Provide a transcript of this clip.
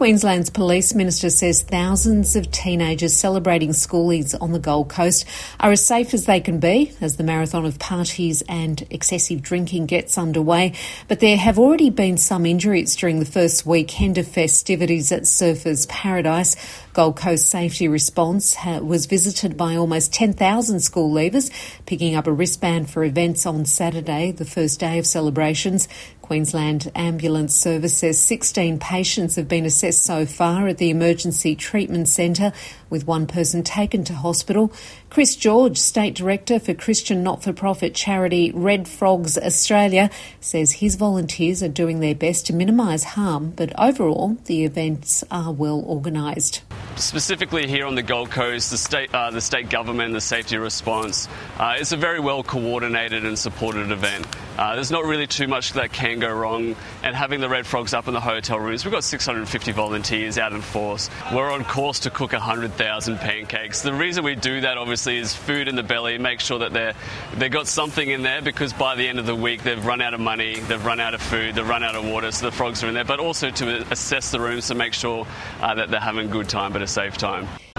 Queensland's Police Minister says thousands of teenagers celebrating schoolies on the Gold Coast are as safe as they can be as the marathon of parties and excessive drinking gets underway. But there have already been some injuries during the first weekend of festivities at Surfers Paradise. Gold Coast Safety Response was visited by almost 10,000 school leavers, picking up a wristband for events on Saturday, the first day of celebrations. Queensland Ambulance Service says 16 patients have been assessed so far at the Emergency Treatment Centre, with one person taken to hospital. Chris George, State Director for Christian not-for-profit charity Red Frogs Australia, says his volunteers are doing their best to minimise harm, but overall the events are well organised. Specifically here on the Gold Coast, the state government, the safety response, it's a very well coordinated and supported event. There's not really too much that can go wrong, and having the Red Frogs up in the hotel rooms, we've got 650 volunteers out in force. We're on course to cook 100,000 pancakes. The reason we do that obviously is food in the belly, make sure that they've got something in there, because by the end of the week they've run out of money, they've run out of food, they've run out of water, so the frogs are in there, but also to assess the rooms to make sure that they're having a good time but a safe time.